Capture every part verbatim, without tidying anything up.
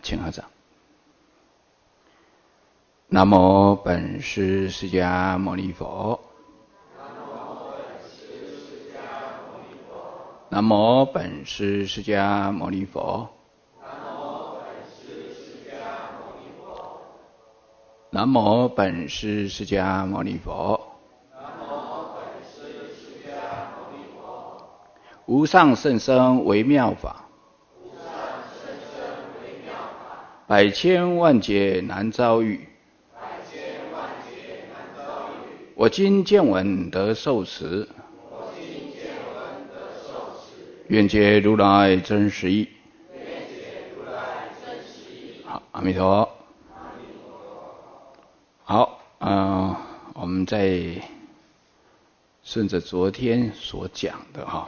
请合掌。南无本师释迦牟尼佛。南无本师释迦牟尼佛。南无本师释迦牟尼佛。无上甚深微妙法，百千万劫难遭遇。我今见闻得受持，愿解如来真实义。好，阿弥陀佛。好，嗯、呃，我们再顺着昨天所讲的哈，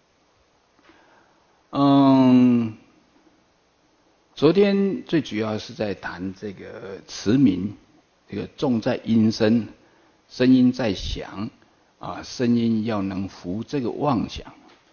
嗯，昨天最主要是在谈这个持名，这个重在音声，声音在响啊，声音要能服这个妄想。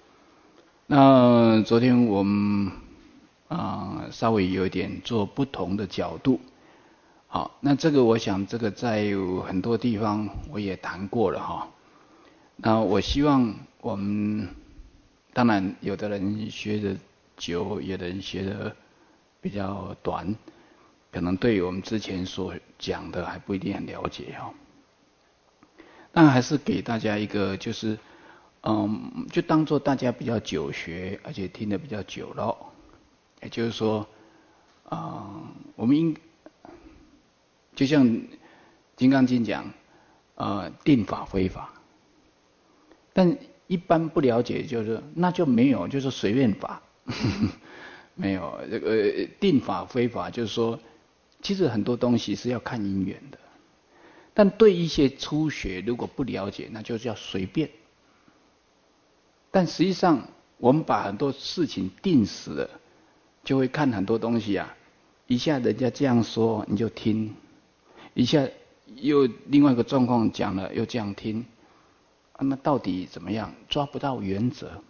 那昨天我们啊稍微有点做不同的角度。好，那这个我想这个在很多地方我也谈过了哈。那我希望我们，当然有的人学的久，有的人学的比较短，可能对我们之前所讲的还不一定很了解哈。但还是给大家一个就是，嗯，就当做大家比较久学，而且听得比较久了，也就是说，啊、嗯，我们应。就像《金刚经》讲，呃，定法非法，但一般不了解，就是那就没有，就是随便法，没有这个定法非法，就是说，其实很多东西是要看因缘的，但对一些初学如果不了解，那就叫随便。但实际上，我们把很多事情定死了，就会看很多东西啊，一下人家这样说，你就听。一下又另外一个状况讲了，又这样听，啊、那到底怎么样？抓不到原则，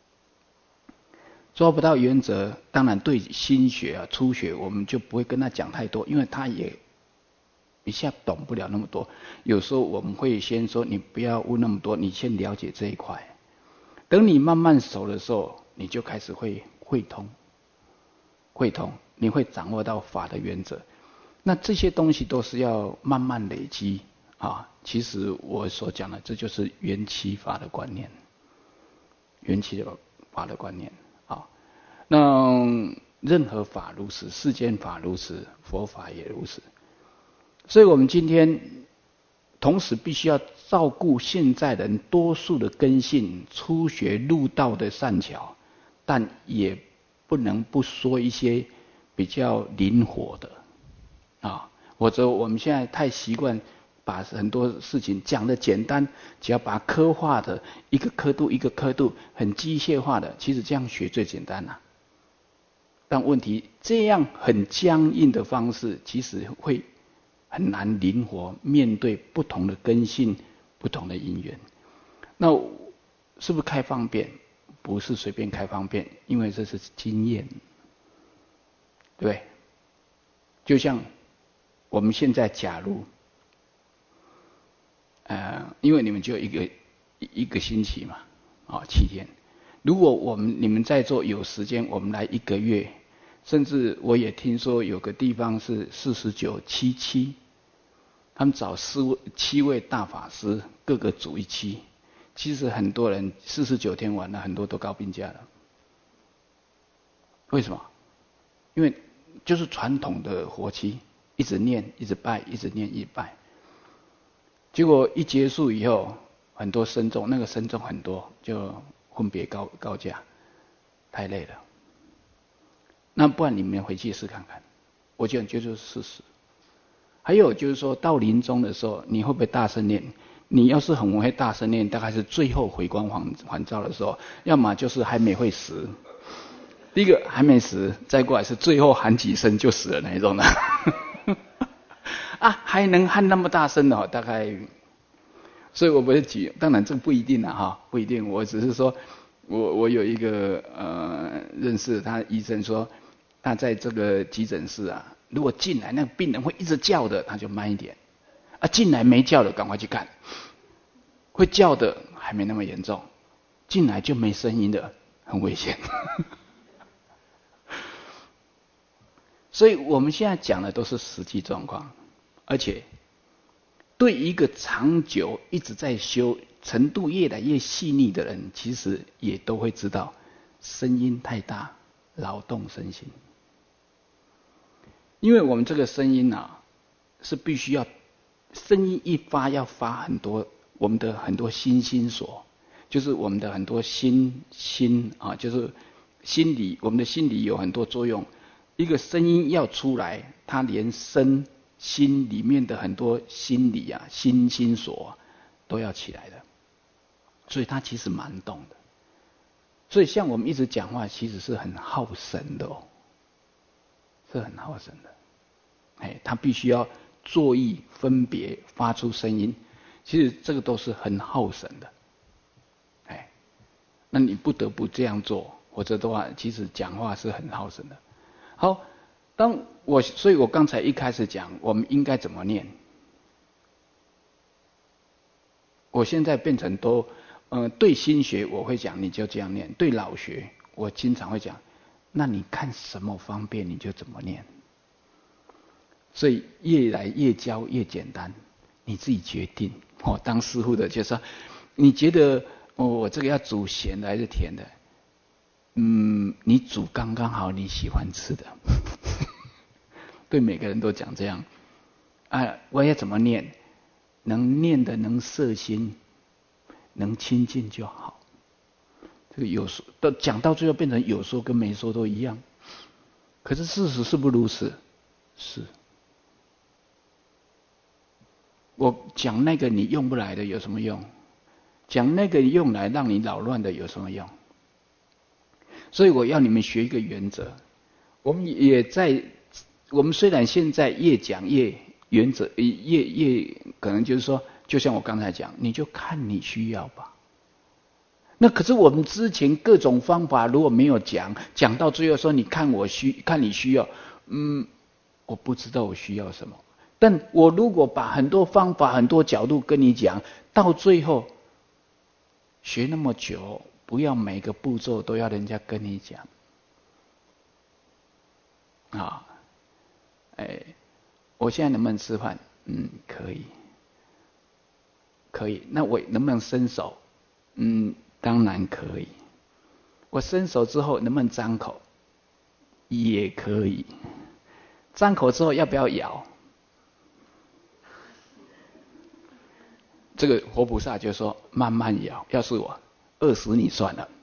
抓不到原则，当然对新学啊、初学，我们就不会跟他讲太多，因为他也一下懂不了那么多。有时候我们会先说，你不要问那么多，你先了解这一块。等你慢慢熟的时候，你就开始会会通，会通，你会掌握到法的原则。那这些东西都是要慢慢累积啊。其实我所讲的，这就是缘起法的观念，缘起法的观念啊。那任何法如此，世间法如此，佛法也如此。所以我们今天同时必须要照顾现在人多数的根性，初学入道的善巧，但也不能不说一些比较灵活的。啊，或者我们现在太习惯把很多事情讲得简单，只要把刻画的一个刻度一个刻度很机械化的，其实这样学最简单了、啊。但问题这样很僵硬的方式，其实会很难灵活面对不同的根性、不同的因缘。那是不是开方便？不是随便开方便，因为这是经验，对不对？就像我们现在假如，呃，因为你们就一个一个星期嘛，啊、哦，七天。如果我们你们在座有时间，我们来一个月，甚至我也听说有个地方是四十九七七，他们找四位七位大法师，各个组一期。其实很多人四十九天完了，很多都高病假了。为什么？因为就是传统的活期。一直念，一直拜，一直念，一直拜。结果一结束以后，很多僧众，那个僧众很多，就分别高高价，太累了。那不然你们回去试看看，我讲就是事实。还有就是说到临终的时候，你会不会大声念？你要是很会大声念，大概是最后回光返返照的时候，要么就是还没会死。第一个还没死，再过来是最后喊几声就死了那一种的。啊，还能喊那么大声的、哦，大概，所以我不是举，当然这不一定啊，哈，不一定。我只是说，我我有一个呃认识他医生说， 他在这个急诊室啊，如果进来那个病人会一直叫的，他就慢一点。啊，进来没叫的赶快去看，会叫的还没那么严重，进来就没声音的很危险。所以我们现在讲的都是实际状况，而且对一个长久一直在修、程度越来越细腻的人，其实也都会知道，声音太大，劳动身心。因为我们这个声音啊，是必须要，声音一发要发很多，我们的很多心心所，就是我们的很多心心啊，就是心理，我们的心理有很多作用。一个声音要出来，它连身心里面的很多心理啊、心心所、啊、都要起来的，所以它其实蛮动的。所以像我们一直讲话，其实是很耗神的哦，是很耗神的。哎，它必须要作意分别发出声音，其实这个都是很耗神的。哎，那你不得不这样做，否则的话，其实讲话是很耗神的。好，当我，所以我刚才一开始讲，我们应该怎么念？我现在变成都，呃，对新学我会讲，你就这样念；对老学，我经常会讲，那你看什么方便你就怎么念。所以越来越教越简单，你自己决定。哦，当师父的就是说，你觉得哦，我这个要煮咸的还是甜的？嗯，你煮刚刚好你喜欢吃的。对每个人都讲这样。啊，我要怎么念？能念的能摄心，能亲近就好。这个有说到讲到最后变成有说跟没说都一样。可是事实是不如此，是。我讲那个你用不来的有什么用？讲那个用来让你扰乱的有什么用？所以我要你们学一个原则。我们也在，我们虽然现在越讲越原则，越越可能就是说，就像我刚才讲，你就看你需要吧。那可是我们之前各种方法如果没有讲，讲到最后说，你看我需，看你需要，嗯，我不知道我需要什么。但我如果把很多方法、很多角度跟你讲，到最后学那么久，不要每个步骤都要人家跟你讲啊。哎，我现在能不能吃饭？嗯，可以，可以。那我能不能伸手？嗯，当然可以。我伸手之后能不能张口？也可以。张口之后要不要咬？这个活菩萨就说慢慢咬，要是我饿死你算了。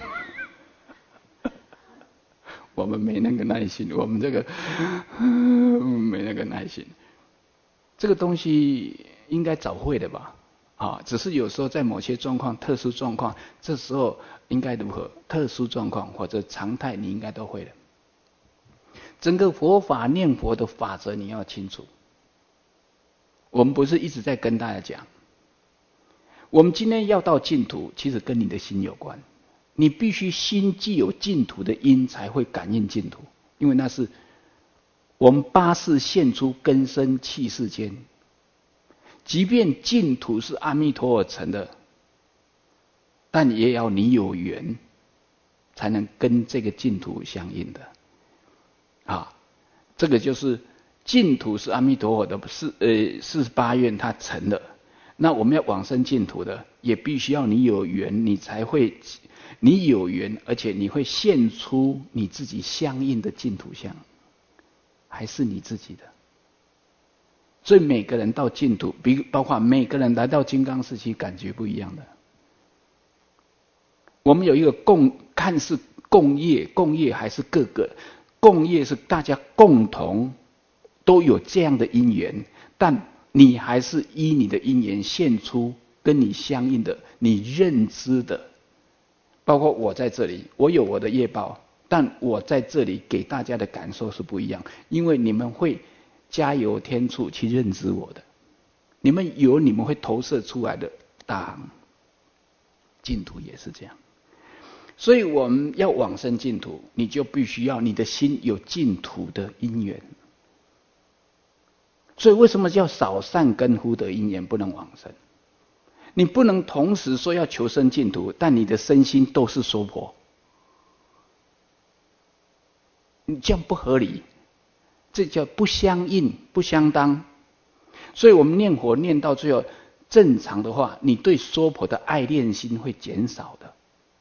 我们没那个耐心，我们这个没那个耐心。这个东西应该早会的吧？啊，只是有时候在某些状况、特殊状况，这时候应该如何？特殊状况或者常态，你应该都会的。整个佛法念佛的法则你要清楚。我们不是一直在跟大家讲。我们今天要到净土，其实跟你的心有关。你必须心既有净土的因，才会感应净土。因为那是我们八识现出根生气世间。即便净土是阿弥陀佛成的，但也要你有缘，才能跟这个净土相应的。啊，这个就是净土是阿弥陀佛的四呃四十八愿，他成的。那我们要往生净土的，也必须要你有缘，你才会，你有缘，而且你会现出你自己相应的净土相，还是你自己的。所以每个人到净土，比包括每个人来到金刚时期，感觉不一样的。我们有一个共，看似共业，共业还是各个，共业是大家共同都有这样的因缘，但你还是依你的因缘现出跟你相应的你认知的。包括我在这里，我有我的业报，但我在这里给大家的感受是不一样，因为你们会加油添醋去认知我的，你们有你们会投射出来的答案。净土也是这样。 所以我们要往生净土，你就必须要你的心有净土的因缘。所以为什么叫少善根福德因缘不能往生？你不能同时说要求生净土，但你的身心都是娑婆，你这样不合理，这叫不相应、不相当。所以我们念佛念到最后，正常的话，你对娑婆的爱恋心会减少的。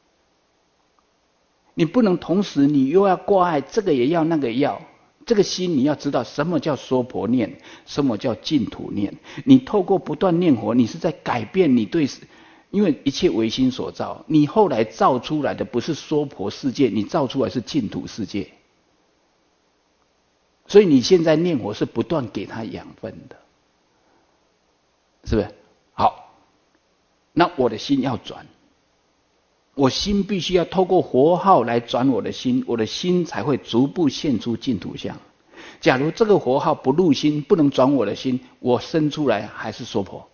你不能同时你又要挂碍，这个也要，那个也要。这个心你要知道什么叫娑婆念，什么叫净土念。你透过不断念佛，你是在改变你对，因为一切唯心所造，你后来造出来的不是娑婆世界，你造出来是净土世界。所以你现在念佛是不断给他养分的，是不是？好，那我的心要转，我心必须要透过佛号来转我的心，我的心才会逐步现出净土相。假如这个佛号不入心，不能转我的心，我生出来还是娑婆，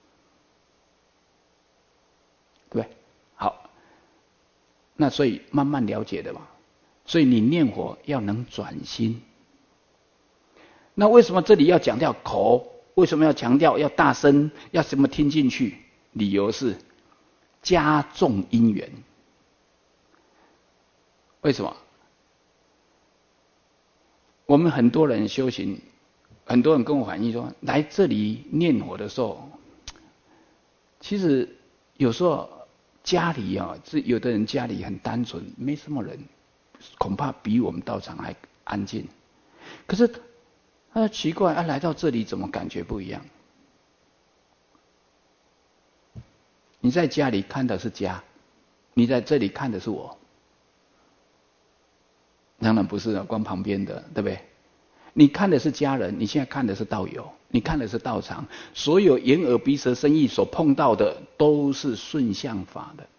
对不对？好，那所以慢慢了解的嘛。所以你念佛要能转心。那为什么这里要强调口？为什么要强调要大声？要什么听进去？理由是加重因缘。为什么？我们很多人修行，很多人跟我反映说，来这里念佛的时候，其实有时候家里啊，是有的人家里很单纯，没什么人，恐怕比我们道场还安静。可是他奇怪，啊，来到这里怎么感觉不一样？你在家里看的是家，你在这里看的是我。当然不是啊，光旁边的，对不对？你看的是家人，你现在看的是道友，你看的是道场，所有眼耳鼻舌身意所碰到的都是顺向法的。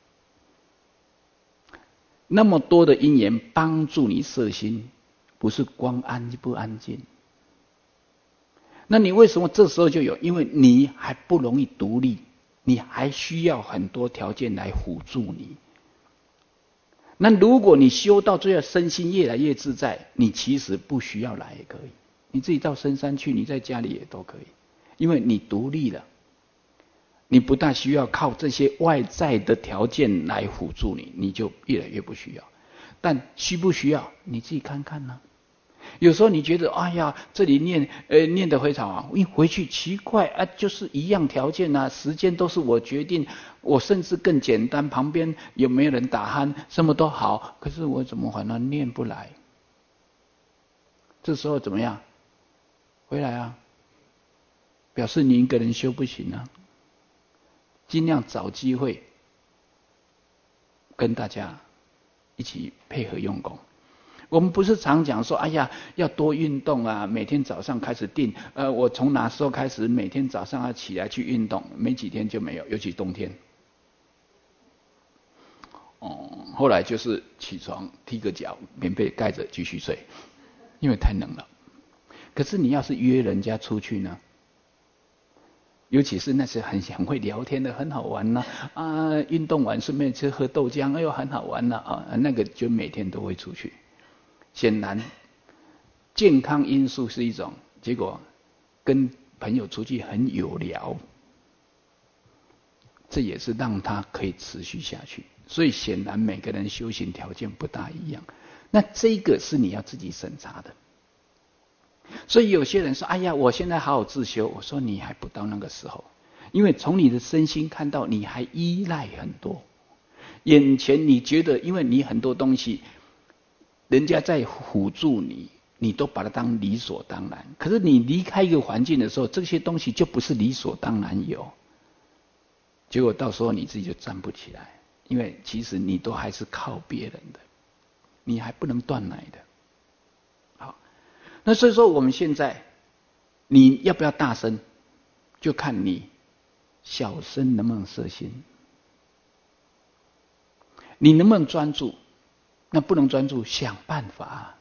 那么多的因缘帮助你摄心，不是光安不安静。那你为什么这时候就有？因为你还不容易独立，你还需要很多条件来辅助你。那如果你修到最后身心越来越自在，你其实不需要来也可以，你自己到深山去，你在家里也都可以，因为你独立了，你不大需要靠这些外在的条件来辅助你，你就越来越不需要。但需不需要你自己看看呢？有时候你觉得哎呀，这里念呃念得非常好，一回去奇怪啊，就是一样条件啊，时间都是我决定，我甚至更简单，旁边有没有人打鼾，什么都好，可是我怎么反而念不来？这时候怎么样？回来啊，表示你一个人修不行啊，尽量找机会跟大家一起配合用功。我们不是常讲说，哎呀，要多运动啊，每天早上开始定，呃，我从哪时候开始每天早上要起来去运动，没几天就没有，尤其冬天。哦、嗯，后来就是起床踢个脚，棉被盖着继续睡，因为太冷了。可是你要是约人家出去呢，尤其是那些很很会聊天的，很好玩呐、啊，啊，运动完顺便去喝豆浆，哎呦，很好玩呐、啊，啊，那个就每天都会出去。显然，健康因素是一种，结果跟朋友出去很有聊，这也是让他可以持续下去。所以显然每个人修行条件不大一样，那这个是你要自己审查的。所以有些人说：“哎呀，我现在好好自修。”我说：“你还不到那个时候，因为从你的身心看到你还依赖很多。眼前你觉得，因为你很多东西。”人家在辅助你，你都把它当理所当然。可是你离开一个环境的时候，这些东西就不是理所当然有。结果到时候你自己就站不起来，因为其实你都还是靠别人的，你还不能断奶的。好，那所以说我们现在你要不要大声，就看你小声能不能摄心，你能不能专注。那不能专注，想办法，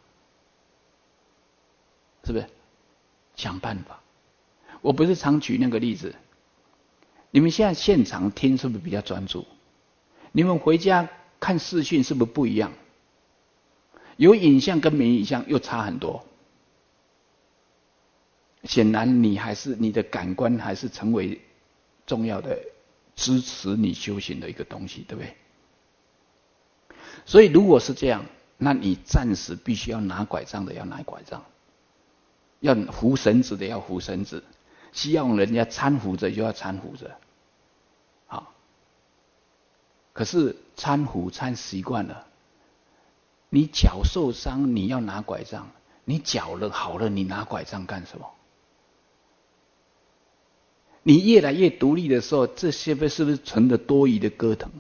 是不是？想办法。我不是常举那个例子，你们现在现场听是不是比较专注？你们回家看视讯是不是不一样？有影像跟没影像又差很多。显然你还是你的感官还是成为重要的支持你修行的一个东西，对不对？所以如果是这样，那你暂时必须要拿拐杖的要拿拐杖，要扶绳子的要扶绳子，需要人家搀扶着就要搀扶着。好，可是搀扶搀习惯了，你脚受伤你要拿拐杖，你脚了好了你拿拐杖干什么？你越来越独立的时候，这些是不是成了多余的歌腾？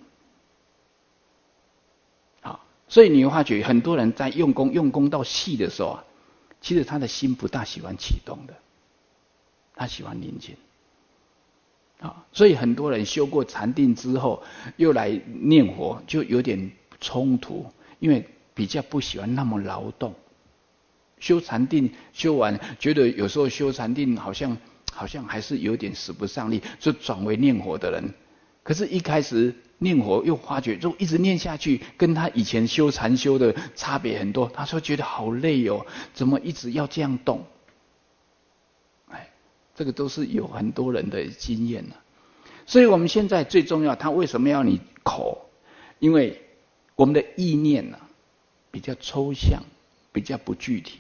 好，所以你会发觉很多人在用功用功到细的时候啊，其实他的心不大喜欢启动的，他喜欢宁静。啊，所以很多人修过禅定之后，又来念佛，就有点冲突，因为比较不喜欢那么劳动。修禅定修完，觉得有时候修禅定好像好像还是有点使不上力，就转为念佛的人。可是，一开始念佛又发觉，就一直念下去，跟他以前修禅修的差别很多。他说觉得好累哦，怎么一直要这样动？哎，这个都是有很多人的经验啊。所以我们现在最重要，他为什么要你口？因为我们的意念呢、啊、比较抽象，比较不具体。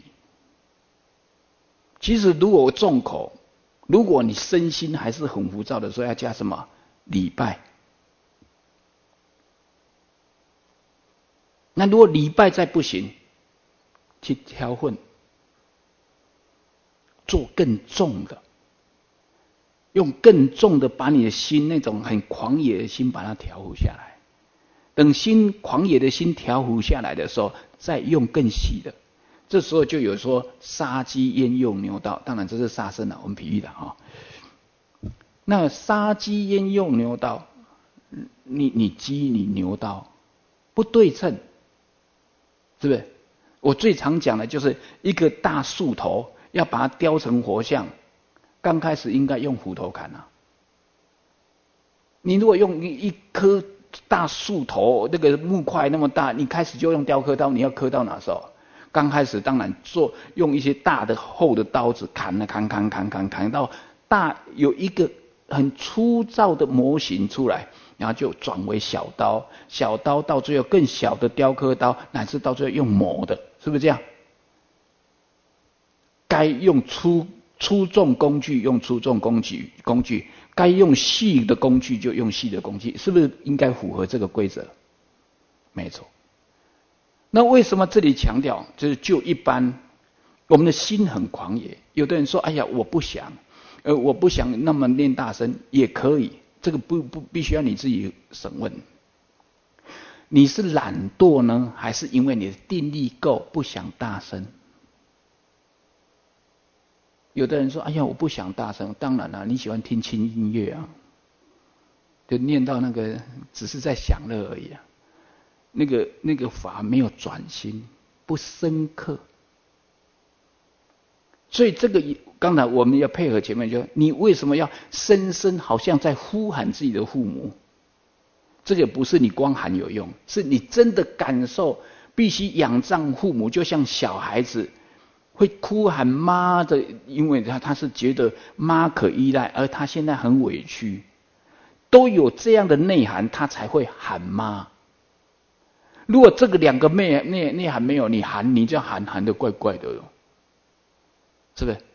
其实如果我重口，如果你身心还是很浮躁的时候，要加什么？礼拜。那如果礼拜再不行，去调混，做更重的，用更重的把你的心那种很狂野的心把它调伏下来。等心狂野的心调伏下来的时候，再用更细的。这时候就有说杀鸡焉用牛刀，当然这是杀生了，我们比喻的哈。那杀鸡焉用牛刀，你你鸡你牛刀不对称，是不是？我最常讲的就是一个大树头要把它雕成佛像，刚开始应该用斧头砍啊。你如果用一棵大树头，那个木块那么大，你开始就用雕刻刀，你要刻到哪时候？刚开始当然做用一些大的厚的刀子砍了砍砍砍砍砍到大有一个很粗糙的模型出来，然后就转为小刀，小刀到最后更小的雕刻刀，乃至到最后用磨的，是不是这样？该用粗粗重工具用粗重工具工具，该用细的工具就用细的工具，是不是应该符合这个规则？没错。那为什么这里强调就是就一般我们的心很狂野？有的人说：“哎呀，我不想，呃，我不想那么念大声，也可以。”这个不不必须要你自己审问。你是懒惰呢，还是因为你的定力够，不想大声？有的人说：“哎呀，我不想大声。”当然了，你喜欢听轻音乐啊，就念到那个只是在享乐而已啊。那个那个法没有转心，不深刻。所以这个刚才我们要配合前面，就你为什么要深深好像在呼喊自己的父母？这个不是你光喊有用，是你真的感受，必须仰仗父母，就像小孩子会哭喊妈的，因为他他是觉得妈可依赖，而他现在很委屈，都有这样的内涵，他才会喊妈。如果这个两个内内内涵没有，你喊你这样喊喊的怪怪的了，是不是？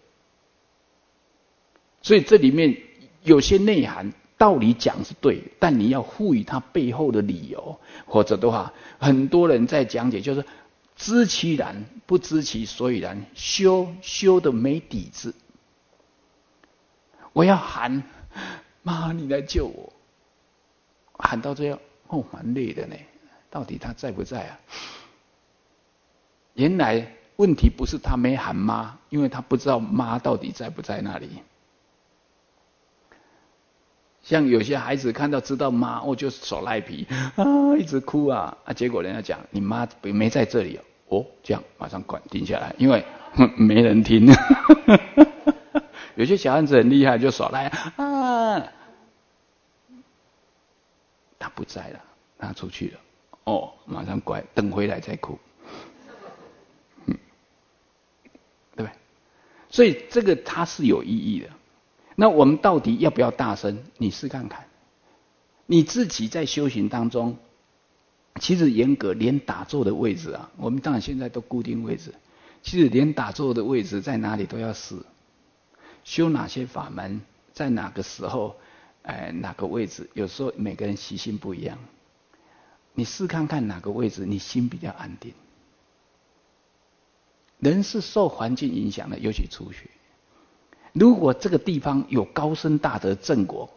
所以这里面有些内涵道理讲是对，但你要赋予它背后的理由，否则的话，很多人在讲解就是知其然不知其所以然，修修的没底子。我要喊妈，你来救我，喊到这样哦，蛮累的呢。到底他在不在啊？原来问题不是他没喊妈，因为他不知道妈到底在不在那里。像有些孩子看到知道妈，我就耍赖皮啊，一直哭啊，啊，结果人家讲你妈没在这里哦，哦，这样马上管停下来，因为没人听。有些小孩子很厉害，就耍赖啊，他不在了，他出去了。 哦，马上乖，等回来再哭。嗯，对不对？所以这个它是有意义的。那我们到底要不要大声？你试看看。你自己在修行当中，其实严格连打坐的位置啊，我们当然现在都固定位置，其实连打坐的位置在哪里都要试。修哪些法门，在哪个时候，哎，哪个位置，有时候每个人习性不一样。你试看看哪个位置你心比较安定。人是受环境影响的，尤其初学。如果这个地方有高僧大德正果，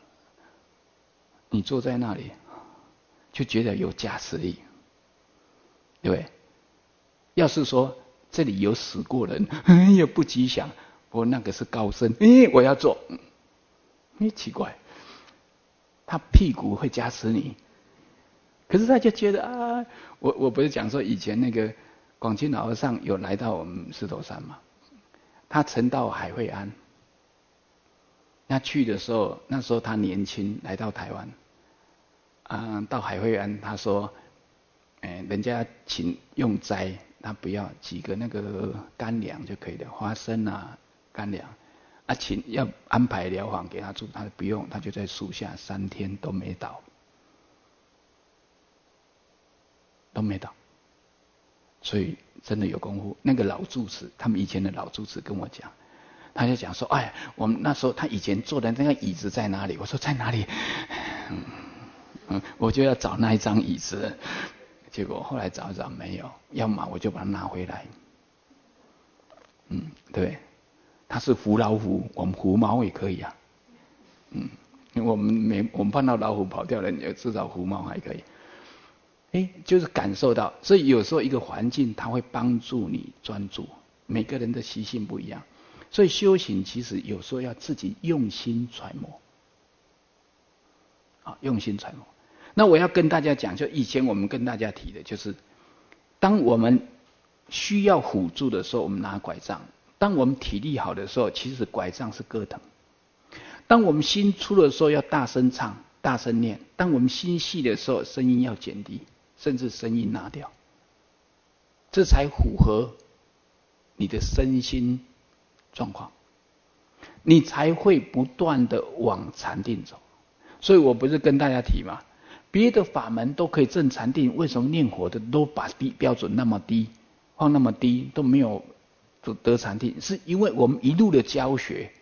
你坐在那里就觉得有加持力，对不对？要是说这里有死过人，也不吉祥，我那个是高僧，哎，我要做，哎，奇怪，他屁股会加持你，可是他就觉得啊，我我不是讲说以前那个广清老和尚有来到我们狮头山嘛，他曾到海会安。他去的时候，那时候他年轻，来到台湾，啊，到海会安，他说，哎，人家请用斋，他不要几个那个干粮就可以了，花生啊，干粮，啊，请要安排疗房给他住，他不用，他就在树下三天都没倒，都没倒，所以真的有功夫。那个老住持，他们以前的老住持跟我讲。他就讲说，哎，我们那时候他以前坐的那个椅子在哪里？我说在哪里？嗯嗯，我就要找那一张椅子，结果后来找一找没有，要么我就把它拿回来。嗯，对，它是胡老虎，我们胡猫也可以啊。嗯，我们没我们碰到老虎跑掉了，至少胡猫还可以。哎，就是感受到，所以有时候一个环境它会帮助你专注，每个人的习性不一样。所以修行其实有时候要自己用心揣摩，啊，用心揣摩。那我要跟大家讲，就以前我们跟大家提的，就是当我们需要辅助的时候，我们拿拐杖；当我们体力好的时候，其实拐杖是歌藤；当我们心粗的时候，要大声唱、大声念；当我们心细的时候，声音要减低，甚至声音拿掉，这才符合你的身心状况，你才会不断的往禅定走。所以我不是跟大家提嘛，别的法门都可以证禅定，为什么念佛的都把低标准那么低，放那么低，都没有得禅定？是因为我们一路的教学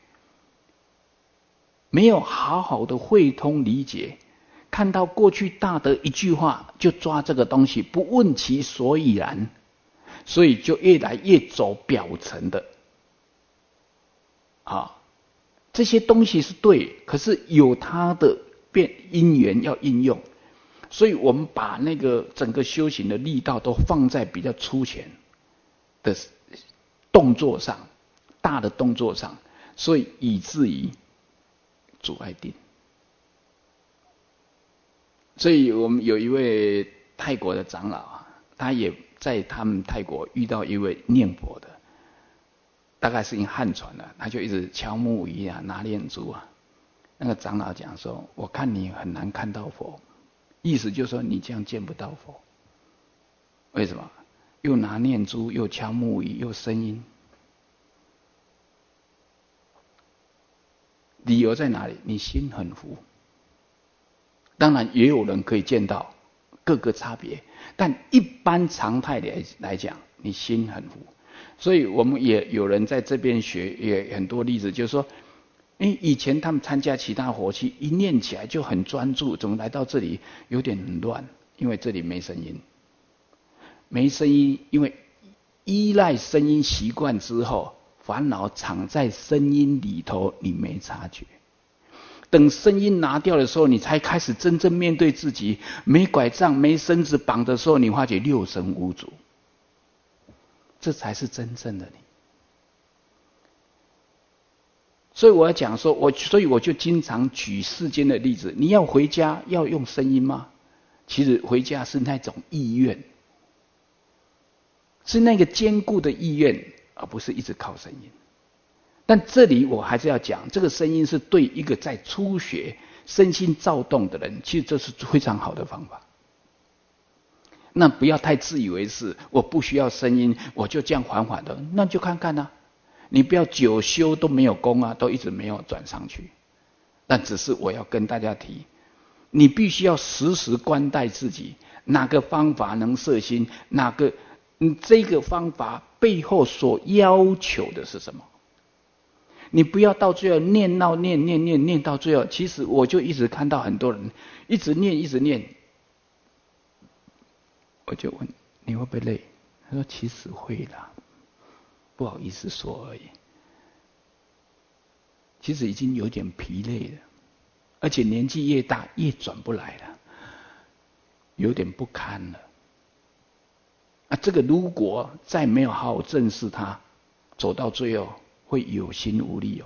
没有好好的汇通理解，看到过去大德一句话就抓这个东西，不问其所以然，所以就越来越走表层的。啊，这些东西是对，可是有它的变因缘要应用，所以我们把那个整个修行的力道都放在比较粗浅的动作上，大的动作上，所以以至于阻碍定。所以我们有一位泰国的长老啊，他也在他们泰国遇到一位念佛的。大概是因汉传了，他就一直敲木鱼啊，拿念珠啊。那个长老讲说：“我看你很难看到佛，意思就是说你这样见不到佛。为什么？又拿念珠，又敲木鱼，又声音。理由在哪里？你心很浮。当然也有人可以见到，各个差别，但一般常态来来讲，你心很浮。”所以我们也有人在这边学，也很多例子，就是说，哎，以前他们参加其他活期，一念起来就很专注，怎么来到这里有点乱？因为这里没声音，没声音，因为依赖声音习惯之后，烦恼藏在声音里头，你没察觉。等声音拿掉的时候，你才开始真正面对自己。没拐杖、没绳子绑的时候，你发觉六神无主。这才是真正的你。所以我要讲说，我所以我就经常举世间的例子。你要回家要用声音吗？其实回家是那种意愿，是那个坚固的意愿，而不是一直靠声音。但这里我还是要讲，这个声音是对一个在初学、身心躁动的人，其实这是非常好的方法。 那不要太自以为是，我不需要声音，我就这样缓缓的，那就看看啊。你不要久修都没有功啊，都一直没有转上去。但只是我要跟大家提，你必须要时时关待自己，哪个方法能摄心，哪个嗯这个方法背后所要求的是什么？你不要到最后念到念念念念到最后，其实我就一直看到很多人一直念一直念，我就问你会不会累？他说其实会啦，不好意思说而已。其实已经有点疲累了，而且年纪越大越转不来了，有点不堪了。啊，这个如果再没有好好正视它，走到最后会有心无力哦，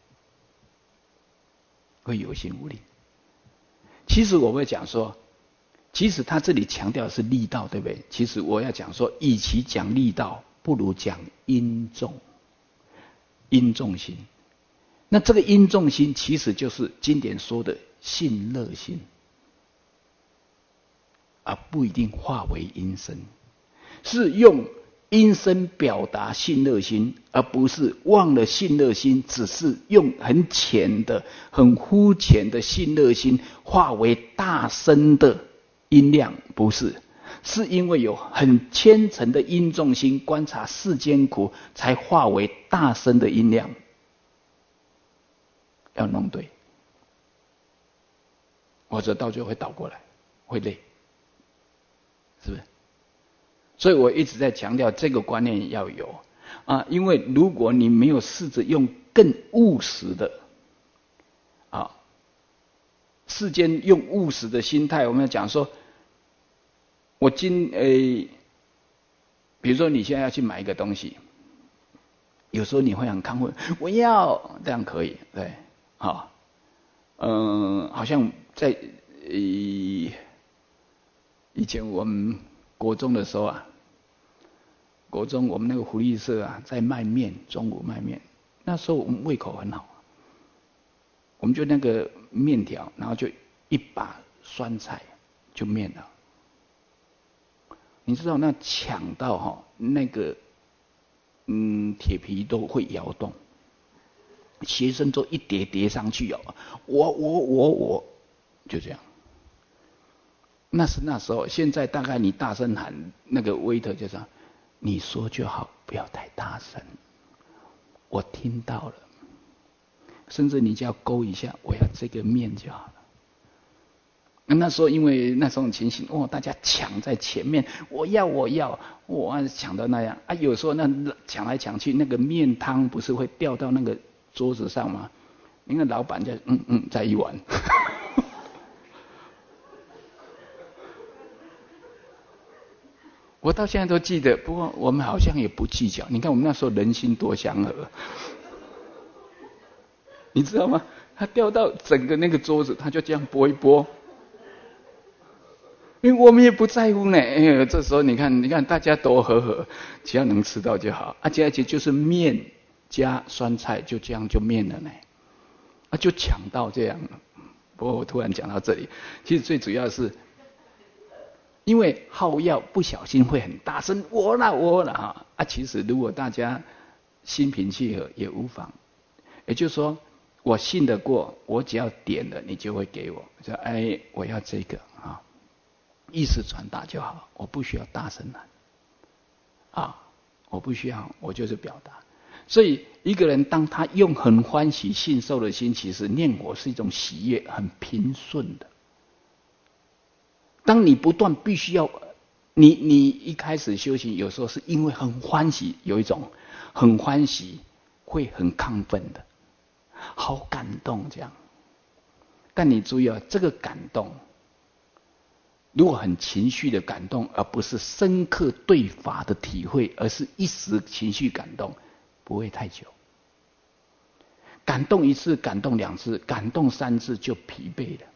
会有心无力。其实我会讲说，其实他这里强调的是力道，对不对？其实我要讲说，与其讲力道，不如讲因重，因重心。那这个因重心其实就是经典说的信乐心，而不一定化为因身，是用因身表达信乐心，而不是忘了信乐心，只是用很浅的、很肤浅的信乐心化为大声的音量，不是，是因为有很虔诚的因重心，观察世间苦，才化为大声的音量。要弄对，或者到最后会倒过来，会累，是不是？所以我一直在强调这个观念要有啊，因为如果你没有试着用更务实的啊，世间用务实的心态，我们要讲说，我今诶，比如说你现在要去买一个东西，有时候你会很亢奋，我要这样可以，对。好，嗯，好像在呃以前我们国中的时候啊，国中我们那个福利社啊，在卖面，中午卖面，那时候我们胃口很好，我们就那个面条，然后就一把酸菜就面了，你知道那抢到哈，那个嗯铁皮都会摇动。学生就一叠叠上去哦，我我我我，就这样。那是那时候，现在大概你大声喊，那个 waiter 就说：“你说就好，不要太大声，我听到了。”甚至你就要勾一下，我要这个面就好了。那时候因为那种情形，哦，大家抢在前面，我要我要，我抢到那样啊。有时候那抢来抢去，那个面汤不是会掉到那个桌子上吗？那个老板就嗯嗯再一碗。我到现在都记得，不过我们好像也不计较。你看我们那时候人心多祥和，你知道吗？他掉到整个那个桌子，他就这样拨一拨，因为我们也不在乎呢。哎，这时候你看，你看大家都和和，只要能吃到就好。而且而且就是面加酸菜，就这样就面了呢。啊，就抢到这样了。不过我突然讲到这里，其实最主要是，因为好药不小心会很大声，我啦我啦哈啊。其实如果大家心平气和也无妨。也就是说，我信得过，我只要点了，你就会给我。说哎，我要这个啊，意思传达就好，我不需要大声喊啊，我不需要，我就是表达。所以一个人当他用很欢喜信受的心，其实念佛是一种喜悦，很平顺的。当你不断必须要，你你一开始修行，有时候是因为很欢喜，有一种很欢喜会很亢奋的，好感动这样。但你注意啊，这个感动，如果很情绪的感动，而不是深刻对法的体会，而是一时情绪感动，不会太久。感动一次，感动两次，感动三次就疲惫了，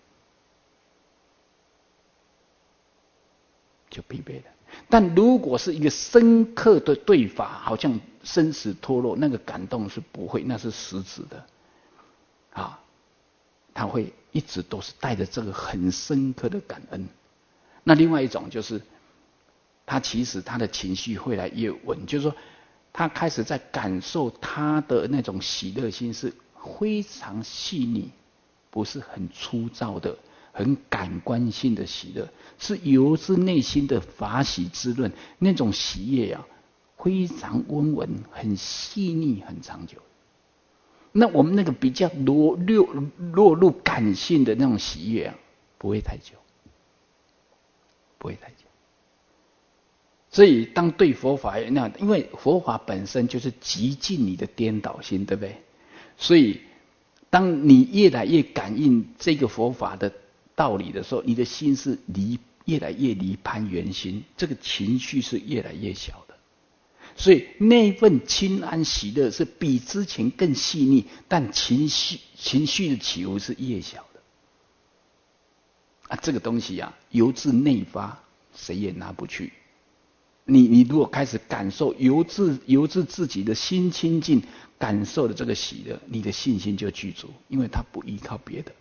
就疲惫了。但如果是一个深刻的对法，好像生死脱落，那个感动是不会，那是实质的啊，他会一直都是带着这个很深刻的感恩。那另外一种就是他其实他的情绪会来越稳，就是说他开始在感受他的那种喜乐心是非常细腻，不是很粗糙的、很感官性的喜乐，是由自内心的法喜滋润，那种喜悦啊，非常温文、很细腻、很长久。那我们那个比较落落落入感性的那种喜悦啊，不会太久，不会太久。所以当对佛法那，因为佛法本身就是极尽你的颠倒心，对不对？所以当你越来越感应这个佛法的道理的时候，你的心是离越来越离攀缘心，这个情绪是越来越小的。所以那份清安喜乐是比之前更细腻，但情绪情绪的起伏是越小的。啊，这个东西啊，由自内发，谁也拿不去。你你如果开始感受由自由自自己的心清净，感受的这个喜乐，你的信心就具足，因为它不依靠别的，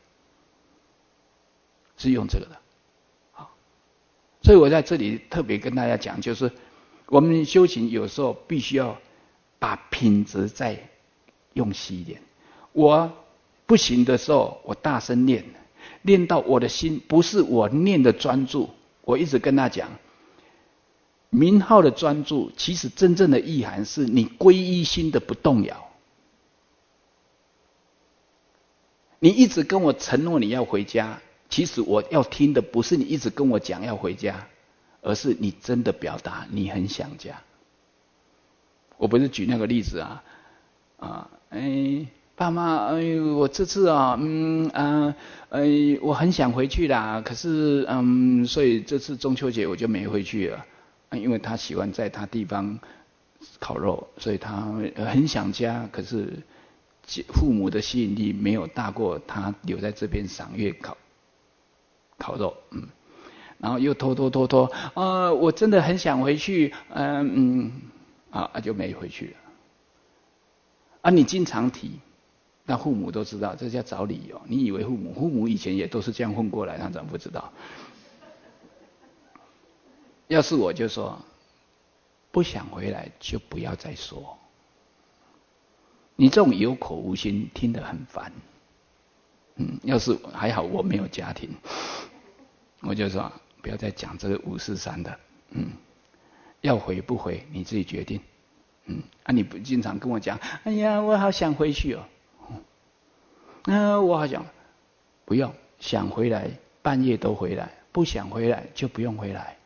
是用这个的。好，所以我在这里特别跟大家讲，就是我们修行有时候必须要把品质再用细一点。我不行的时候，我大声念，念到我的心不是我念的专注。我一直跟他讲，名号的专注，其实真正的意涵是你皈依心的不动摇。你一直跟我承诺你要回家，其实我要听的不是你一直跟我讲要回家，而是你真的表达你很想家。我不是举那个例子啊，啊，哎，爸妈，哎，我这次啊，嗯啊，哎，我很想回去啦，可是嗯，所以这次中秋节我就没回去了。因为他喜欢在他地方烤肉，所以他很想家。可是父母的吸引力没有大过他留在这边赏月烤烤肉，嗯，然后又拖拖拖拖，啊，我真的很想回去，嗯嗯，啊就没回去了。啊，你经常提，那父母都知道，这叫找理由。你以为父母父母以前也都是这样混过来，他怎么不知道？要是我就说不想回来，就不要再说。你这种有口无心，听得很烦。嗯，要是还好我没有家庭，我就说不要再讲这个五四三的。嗯，要回不回你自己决定。嗯，啊，你不经常跟我讲，哎呀，我好想回去哦。啊，我好想，不用，想回来半夜都回来，不想回来就不用回来。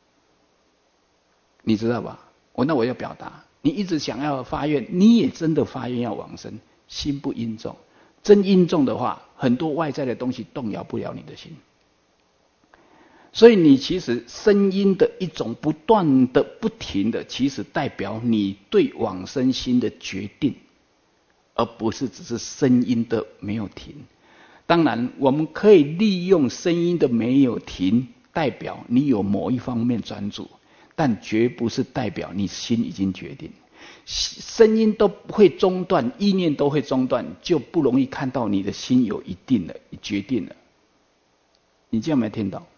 你知道吧？我那我要表达，你一直想要发愿，你也真的发愿要往生，心不殷重。真殷重的话，很多外在的东西动摇不了你的心。所以你其实声音的一种不断的、不停的，其实代表你对往生心的决定，而不是只是声音的没有停。当然，我们可以利用声音的没有停，代表你有某一方面专注。但绝不是代表你心已经决定，声音都会中断，意念都会中断，就不容易看到你的心有一定了，决定了。你这样没听到？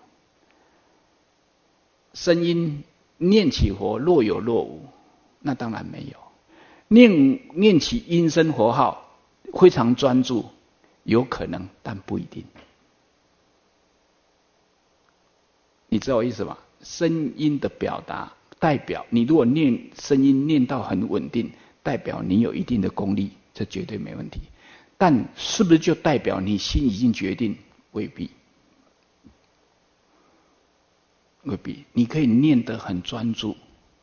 声音念起佛若有若无，那当然没有。念念起音声佛号，非常专注，有可能，但不一定。你知道我意思吗？声音的表达代表你如果念声音念到很稳定，代表你有一定的功力，这绝对没问题。但是不是就代表你心已经决定？未必，未必。你可以念得很专注。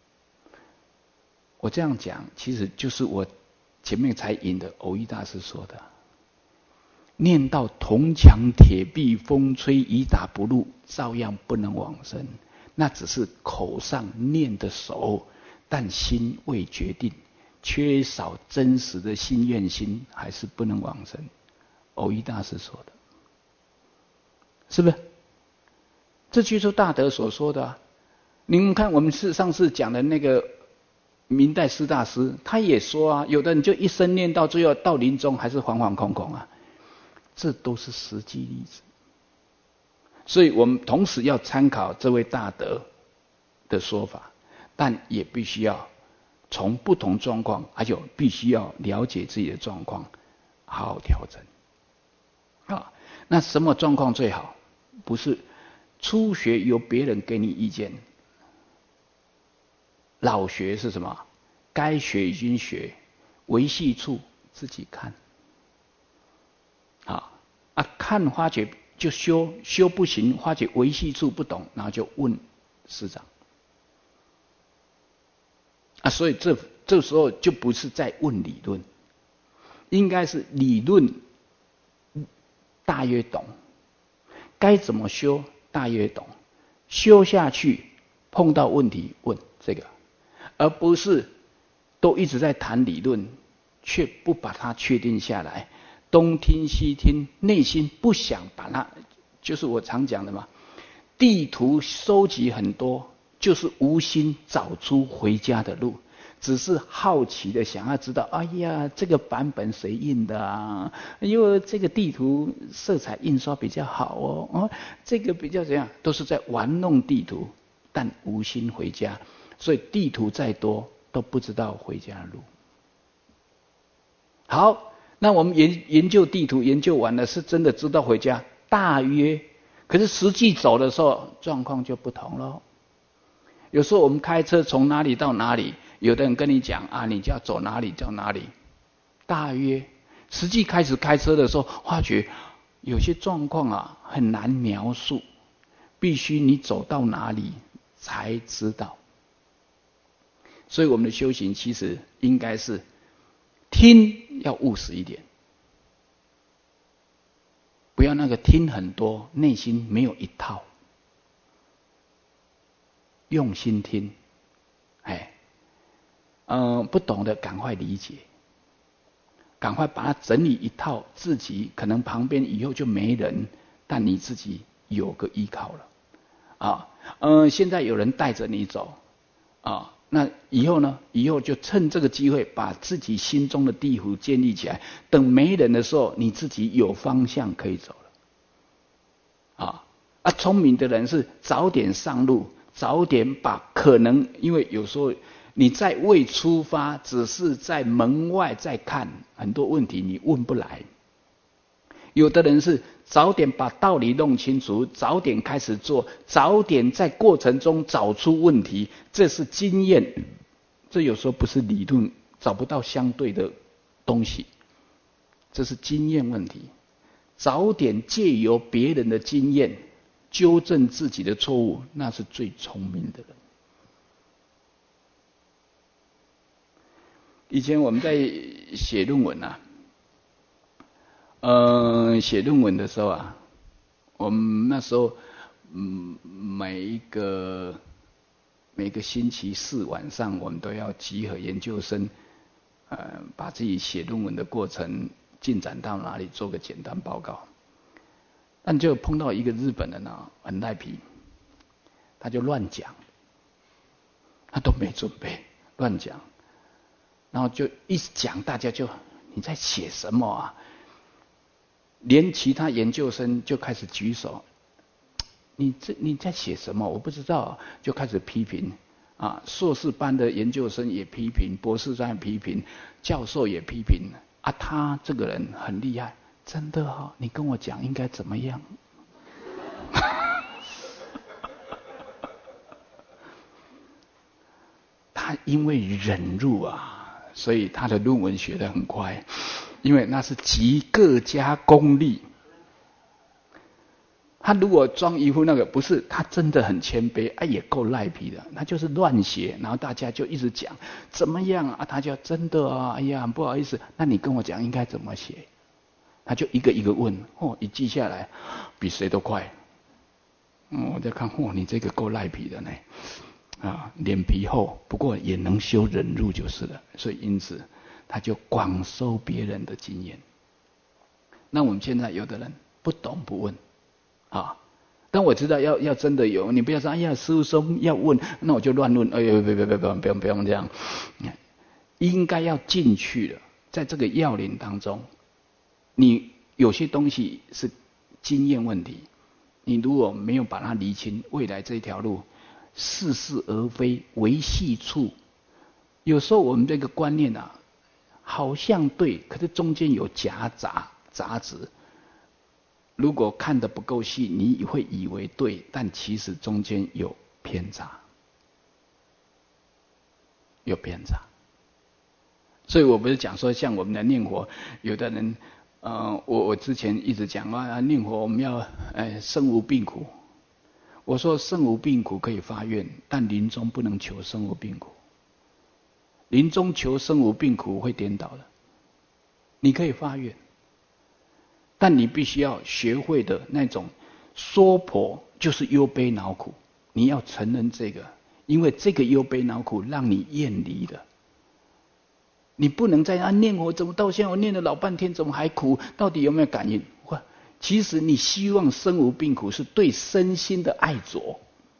我这样讲，其实就是我前面才引的藕益大师说的：念到铜墙铁壁，风吹雨打不入，照样不能往生。那只是口上念的熟，但心未决定，缺少真实的心愿心，还是不能往生。藕益大师说的，是不是？这就是大德所说的啊。你们看，我们是上次讲的那个明代施大师，他也说啊，有的人就一生念到最后，到临终还是惶惶恐恐啊，这都是实际例子。所以我们同时要参考这位大德的说法，但也必须要从不同状况，还有必须要了解自己的状况，好好调整。啊，那什么状况最好？不是初学由别人给你意见，老学是什么？该学已经学，维系处自己看。啊啊，看发觉就修，修不行，发觉维系处不懂，然后就问师长。啊，所以这这时候就不是在问理论，应该是理论大约懂，该怎么修大约懂，修下去碰到问题问这个，而不是都一直在谈理论，却不把它确定下来，东听西听，内心不想把它，就是我常讲的嘛，地图收集很多，就是无心找出回家的路，只是好奇的想要知道，哎呀，这个版本谁印的啊？因为这个地图色彩印刷比较好哦，哦，这个比较怎样，都是在玩弄地图，但无心回家，所以地图再多都不知道回家的路。好，那我们研研究地图研究完了，是真的知道回家，大约，可是实际走的时候状况就不同了。有时候我们开车从哪里到哪里，有的人跟你讲啊，你就要走哪里走哪里，大约实际开始开车的时候，发觉有些状况啊很难描述，必须你走到哪里才知道。所以我们的修行其实应该是听要务实一点，不要那个听很多，内心没有一套。用心听，哎，呃，不懂的赶快理解，赶快把它整理一套，自己可能旁边以后就没人，但你自己有个依靠了，啊，呃，现在有人带着你走，啊，那以后呢？以后就趁这个机会，把自己心中的地图建立起来，等没人的时候，你自己有方向可以走了，啊啊，聪明的人是早点上路。早点把可能，因为有时候你在未出发，只是在门外在看，很多问题你问不来。有的人是早点把道理弄清楚，早点开始做，早点在过程中找出问题，这是经验。这有时候不是理论，找不到相对的东西，这是经验问题。早点借由别人的经验纠正自己的错误，那是最聪明的人。以前我们在写论文啊，呃，写论文的时候啊，我们那时候，嗯，每一个每个星期四晚上，我们都要集合研究生，呃，把自己写论文的过程进展到哪里做个简单报告。但就碰到一个日本人啊，很赖皮，他就乱讲，他都没准备，乱讲，然后就一讲，大家就你在写什么啊？连其他研究生就开始举手，你这你在写什么？我不知道，就开始批评啊。硕士班的研究生也批评，博士生也批评，教授也批评啊。他这个人很厉害。真的哦，你跟我讲应该怎么样？他因为忍辱啊，所以他的论文学得很快，因为那是集各家功力。他如果装一副那个，不是他真的很谦卑，啊也够赖皮的，他就是乱写，然后大家就一直讲怎么样啊，他就真的啊，哎呀不好意思，那你跟我讲应该怎么写？他就一个一个问，哦，一记下来，比谁都快。嗯，我在看，哦，你这个够赖皮的呢，啊，脸皮厚，不过也能修忍辱就是了。所以因此，他就广收别人的经验。那我们现在有的人不懂不问，啊，但我知道要要真的有，你不要说，哎呀，师父说要问，那我就乱问，哎呦，别别别别不用不用这样，应该要进去了，在这个要领当中。你有些东西是经验问题，你如果没有把它厘清，未来这条路似是而非，为细处。有时候我们这个观念啊，好像对，可是中间有夹杂杂质。如果看得不够细，你会以为对，但其实中间有偏差，有偏差。所以我不是讲说，像我们的念佛，有的人，呃，我我之前一直讲啊，念佛我们要，呃，生无病苦。我说生无病苦可以发愿，但临终不能求生无病苦。临终求生无病苦会颠倒的。你可以发愿，但你必须要学会的那种娑婆就是忧悲恼苦，你要承认这个，因为这个忧悲恼苦让你厌离的。你不能再啊念佛，怎么到现在我念了老半天，怎么还苦？到底有没有感应？其实你希望生无病苦，是对身心的爱着。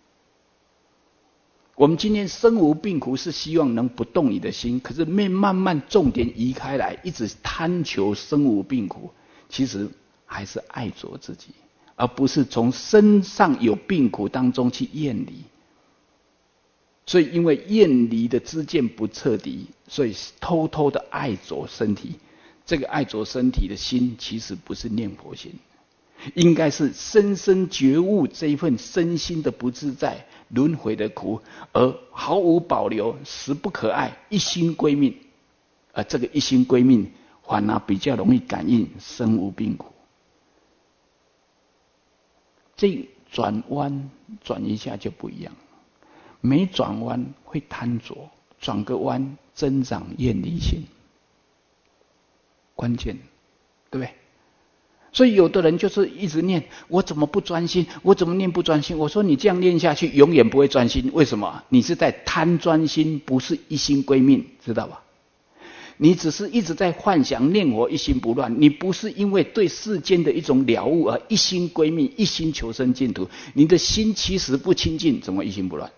我们今天生无病苦，是希望能不动你的心，可是慢慢重点移开来，一直贪求生无病苦，其实还是爱着自己，而不是从身上有病苦当中去厌离。所以因为厌离的知见不彻底，所以偷偷的爱着身体。这个爱着身体的心，其实不是念佛心，应该是深深觉悟这一份身心的不自在、轮回的苦，而毫无保留、实不可爱，一心归命。而这个一心归命，反而比较容易感应生无病苦。这转弯转一下就不一样，没转弯会贪着，转个弯增长厌离心。关键，对不对？所以有的人就是一直念，我怎么不专心？我怎么念不专心？我说你这样念下去，永远不会专心。为什么？你是在贪专心，不是一心归命，知道吧？你只是一直在幻想念佛一心不乱，你不是因为对世间的一种了悟而一心归命，一心求生净土。你的心其实不清净，怎么一心不乱？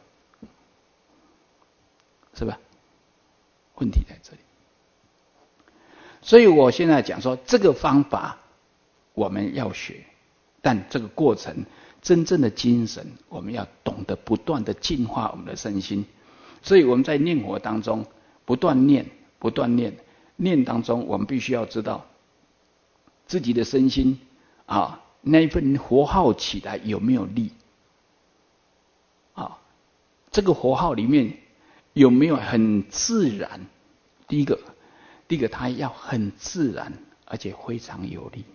是吧？问题在这里。所以我现在讲说，这个方法我们要学，但这个过程真正的精神，我们要懂得不断的净化我们的身心。所以我们在念佛当中不断念，不断念，念当中我们必须要知道自己的身心啊，那一份佛号起来有没有力啊？这个佛号里面有没有很自然？第一个。第一个，它要很自然，而且非常有力。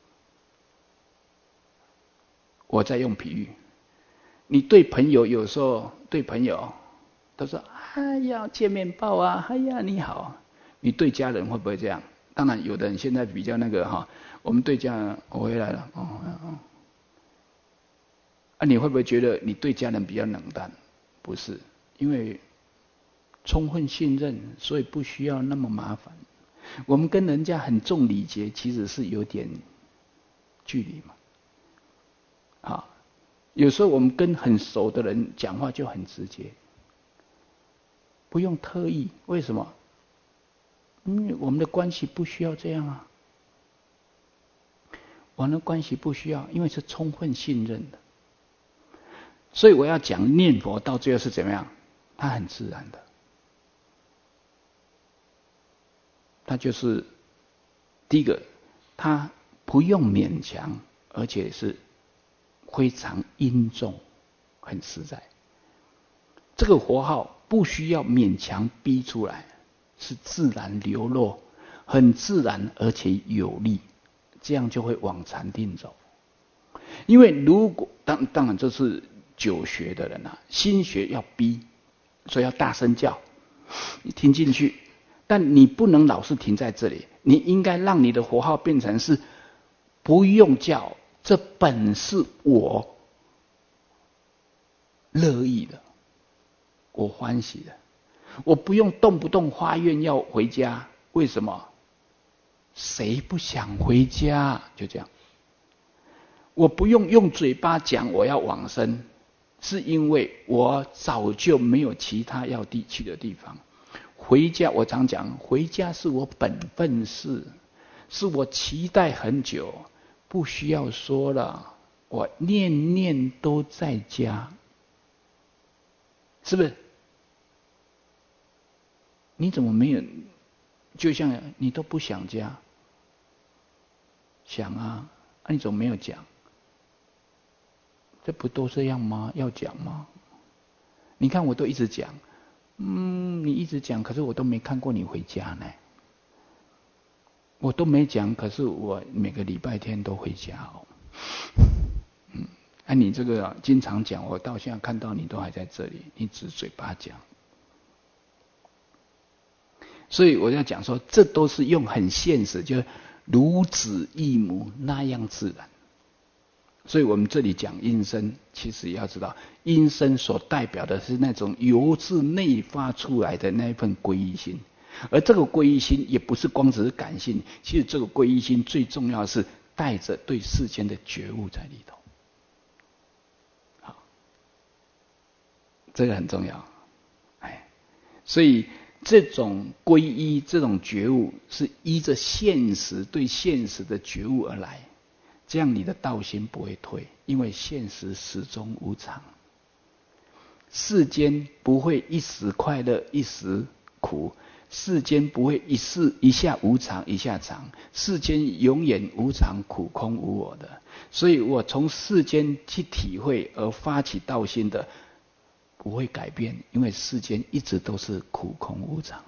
我在用比喻，你对朋友有时候对朋友都说：“哎呀，见面抱啊，哎呀你好。”你对家人会不会这样？当然，有的人现在比较那个哈，我们对家人，我回来了，哦哦，啊，你会不会觉得你对家人比较冷淡？不是，因为充分信任，所以不需要那么麻烦。我们跟人家很重礼节，其实是有点距离嘛。啊，有时候我们跟很熟的人讲话就很直接，不用特意。为什么？因为我们的关系不需要这样啊。我们的关系不需要，因为是充分信任的。所以我要讲念佛到最后是怎么样？它很自然的。它就是第一个，它不用勉强，而且是非常殷重，很实在。这个佛号不需要勉强逼出来，是自然流露，很自然而且有力，这样就会往禅定走。因为如果当当然这是久学的人啊，新学要逼，所以要大声叫，你听进去。但你不能老是停在这里，你应该让你的佛号变成是不用叫，这本是我乐意的，我欢喜的，我不用动不动发愿要回家。为什么？谁不想回家？就这样。我不用用嘴巴讲我要往生，是因为我早就没有其他要地去的地方。回家，我常讲，回家是我本分事，是我期待很久，不需要说了，我念念都在家。 是不是？你怎么没有？就像你都不想家，想啊，啊你怎么没有讲？这不都这样吗？要讲吗？你看我都一直讲，嗯，你一直讲，可是我都没看过你回家呢。我都没讲，可是我每个礼拜天都回家哦。嗯，啊，你这个、啊、经常讲，我到现在看到你都还在这里，你只嘴巴讲。所以我要讲说，这都是用很现实，就如子异母那样自然。所以我们这里讲阴身，其实要知道，阴身所代表的是那种由自内发出来的那一份皈依心，而这个皈依心也不是光只是感性，其实这个皈依心最重要的是带着对世间的觉悟在里头。好，这个很重要。哎，所以这种皈依、这种觉悟，是依着现实对现实的觉悟而来。这样你的道心不会退，因为现实始终无常，世间不会一时快乐一时苦，世间不会一时一下无常一下常，世间永远无常苦空无我的。所以我从世间去体会而发起道心的，不会改变，因为世间一直都是苦空无常。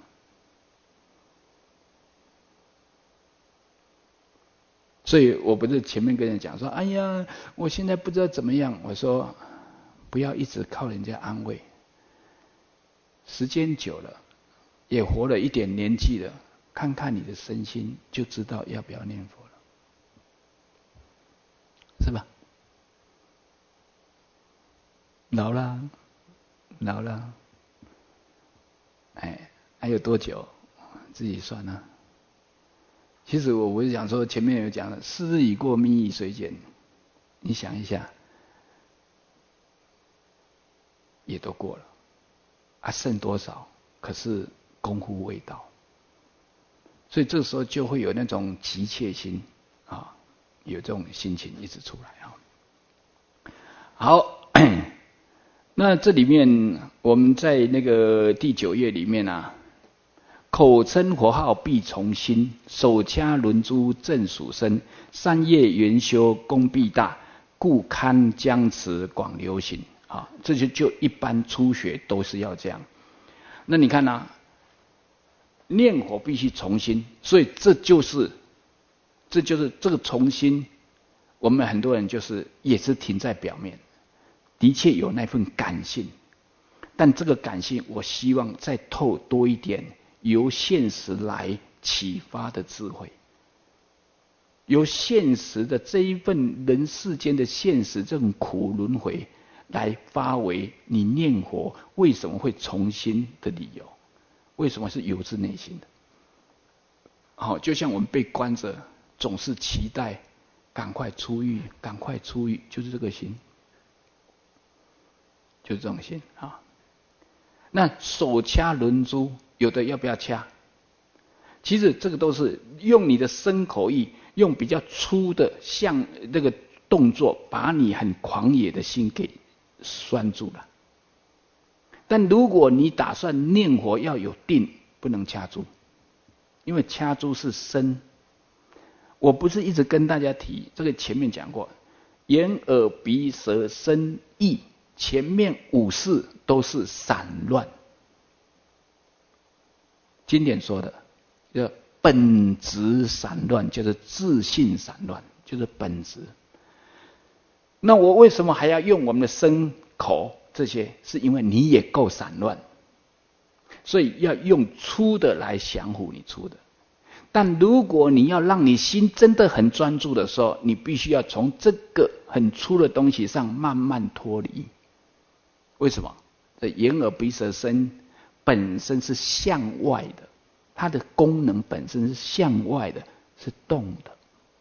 所以我不是前面跟人讲说，哎呀，我现在不知道怎么样。我说，不要一直靠人家安慰。时间久了，也活了一点年纪了，看看你的身心，就知道要不要念佛了，是吧？老了，老了，哎，还有多久？自己算啊。其实我不是讲说，前面有讲了，四日已过，命亦虽减。你想一下，也都过了，啊，剩多少？可是功夫未到，所以这时候就会有那种急切心啊，有这种心情一直出来啊。好，那这里面我们在那个第九页里面啊。口称佛号必从心，手掐轮珠正属身。三业圆修功必大，故堪将持广流行。啊，这就就一般初学都是要这样。那你看啊，念佛必须从心，所以这就是这就是这个从心，我们很多人就是也是停在表面，的确有那份感性，但这个感性，我希望再透多一点。由现实来启发的智慧，由现实的这一份人世间的现实这种苦轮回来发为你念佛为什么会从心的理由，为什么是由自内心的？好，就像我们被关着，总是期待赶快出狱，赶快出狱，就是这个心，就是这种心啊。那手掐轮珠。有的要不要掐？其实这个都是用你的身口意，用比较粗的像那个动作，把你很狂野的心给拴住了。但如果你打算念佛要有定，不能掐住，因为掐住是身。我不是一直跟大家提，这个前面讲过，眼耳鼻舌身意，前面五事都是散乱。经典说的叫本质散乱，就是自性散乱，就是本质。那我为什么还要用我们的身口这些？是因为你也够散乱，所以要用粗的来降服你粗的。但如果你要让你心真的很专注的时候，你必须要从这个很粗的东西上慢慢脱离。为什么？这眼耳鼻舌身本身是向外的，它的功能本身是向外的，是动的。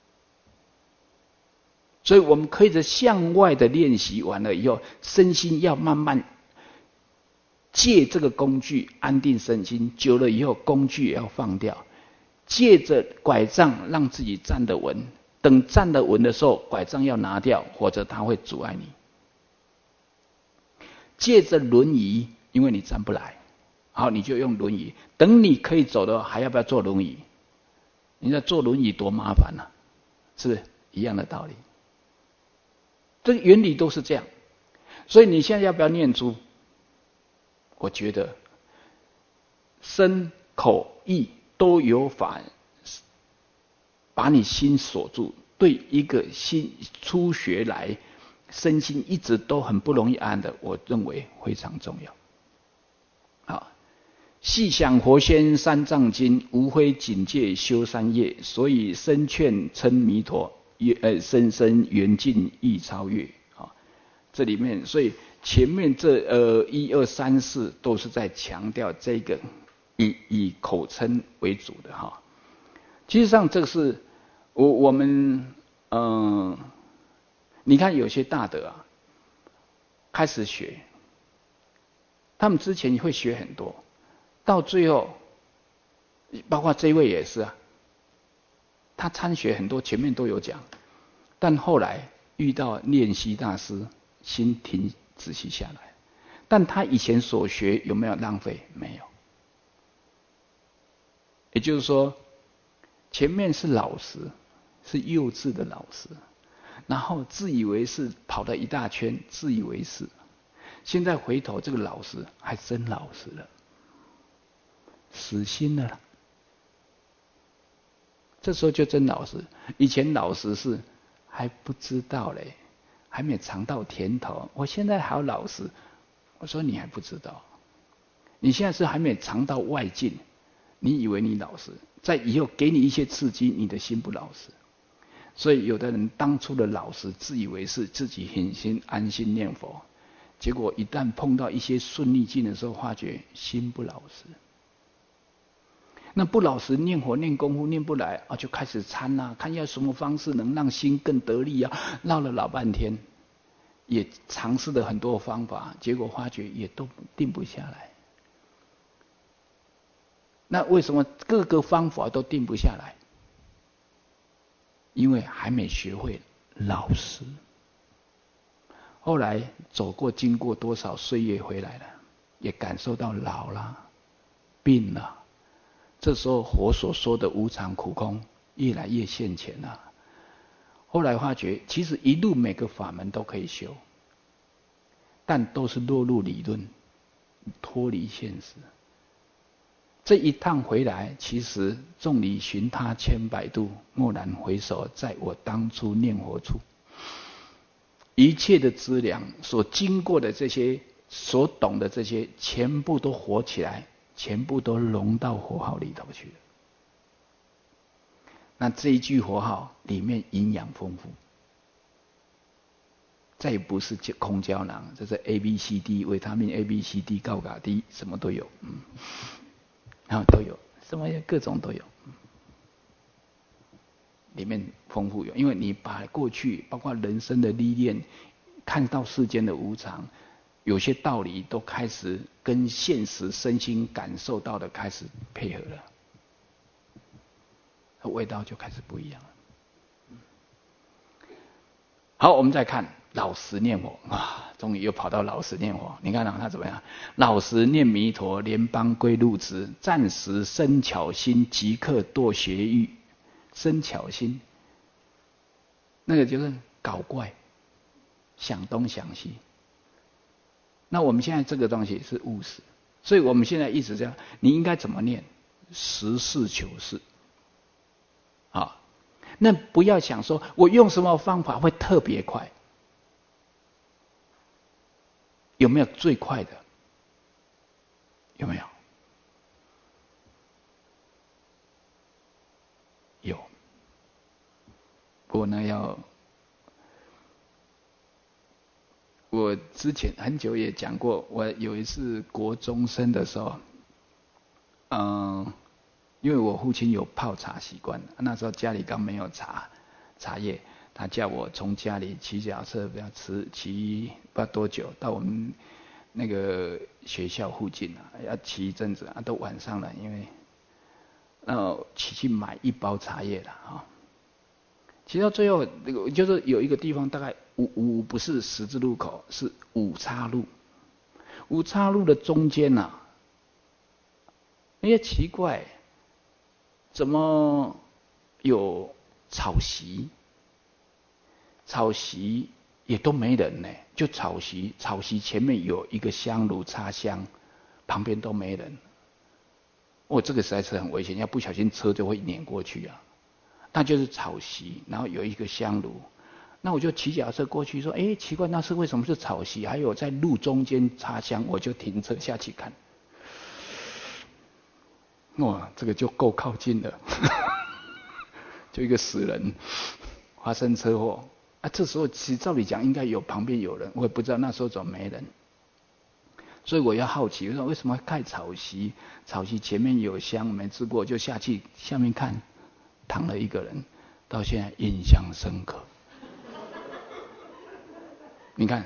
所以我们可以在向外的练习完了以后，身心要慢慢借这个工具安定身心，久了以后工具也要放掉，借着拐杖让自己站得稳，等站得稳的时候，拐杖要拿掉，否则它会阻碍你。借着轮椅因为你站不来，好，你就用轮椅。等你可以走的话，还要不要坐轮椅？你在坐轮椅多麻烦啊，是不是一样的道理？这个原理都是这样。所以你现在要不要念珠？我觉得身口意都有法，把你心锁住。对一个心初学来，身心一直都很不容易安的，我认为非常重要。好，细想佛仙三藏经，无非警戒修三业，所以深劝称弥陀，呃，深深圆净亦超越。啊，这里面，所以前面这呃一二三四都是在强调这个以以口称为主的哈。其实上这个是我我们嗯、呃，你看有些大德啊，开始学，他们之前会学很多，到最后，包括这位也是啊，他参学很多，前面都有讲，但后来遇到念习大师，心停止息下来。但他以前所学有没有浪费？没有。也就是说，前面是老师，是幼稚的老师，然后自以为是，跑了一大圈，自以为是。现在回头，这个老师还真老实了，死心了啦。这时候就真老实。以前老实是还不知道嘞，还没尝到甜头。我现在好老实，我说你还不知道，你现在是还没尝到外境，你以为你老实，在以后给你一些刺激，你的心不老实。所以有的人当初的老实，自以为是，自己很心安心念佛，结果一旦碰到一些顺利境的时候，发觉心不老实。那不老实念佛念功夫念不来啊，就开始参啊，看要什么方式能让心更得力啊，闹了老半天，也尝试了很多方法，结果发觉也都定不下来。那为什么各个方法都定不下来？因为还没学会老实。后来走过经过多少岁月回来了，也感受到老了，病了。这时候佛所说的无常苦空越来越现前了。后来发觉，其实一路每个法门都可以修，但都是落入理论，脱离现实。这一趟回来，其实众里寻他千百度，蓦然回首，在我当初念佛处。一切的资粮，所经过的这些，所懂的这些，全部都活起来，全部都融到佛号里头去了。那这一句佛号里面营养丰富，再也不是空胶囊，这是 A B C D 维他命 A B C D 高嘎 D 什么都有，嗯，然后都有，什么各种都有，里面丰富有，因为你把过去包括人生的历练，看到世间的无常，有些道理都开始跟现实身心感受到的开始配合了，味道就开始不一样了。好，我们再看老实念佛啊，终于又跑到老实念佛。你看啊，他怎么样？老实念弥陀，联邦归入之，暂时生巧心，即刻堕邪欲。生巧心，那个就是搞怪，想东想西。那我们现在这个东西是务实，所以我们现在一直这样，你应该怎么念？实事求是。啊，那不要想说我用什么方法会特别快，有没有最快的？有没有？有。不过呢，要我之前很久也讲过，我有一次国中生的时候，嗯。因为我父亲有泡茶习惯，那时候家里刚没有茶茶叶，他叫我从家里骑脚车，不要骑骑不知道多久到我们那个学校附近啊，要骑一阵子啊，都晚上了，因为那骑去买一包茶叶了啊。骑到最后那个就是有一个地方大概五五不是十字路口，是五岔路， 五岔路的中间呐、啊，哎呀奇怪，怎么有草席？草席也都没人呢，就草席，草席前面有一个香炉插香，旁边都没人。哦，这个实在是很危险，要不小心车就会碾过去啊。那就是草席，然后有一个香炉。那我就骑脚踏车过去说，哎，奇怪，那是为什么是草席？还有在路中间插香，我就停车下去看。哇，这个就够靠近了，就一个死人发生车祸啊！这时候其实照理讲应该有旁边有人，我也不知道那时候怎么没人。所以我要好奇，我说为什么盖草席？草席前面有香，没吃过，就下去下面看，躺了一个人，到现在印象深刻。你看，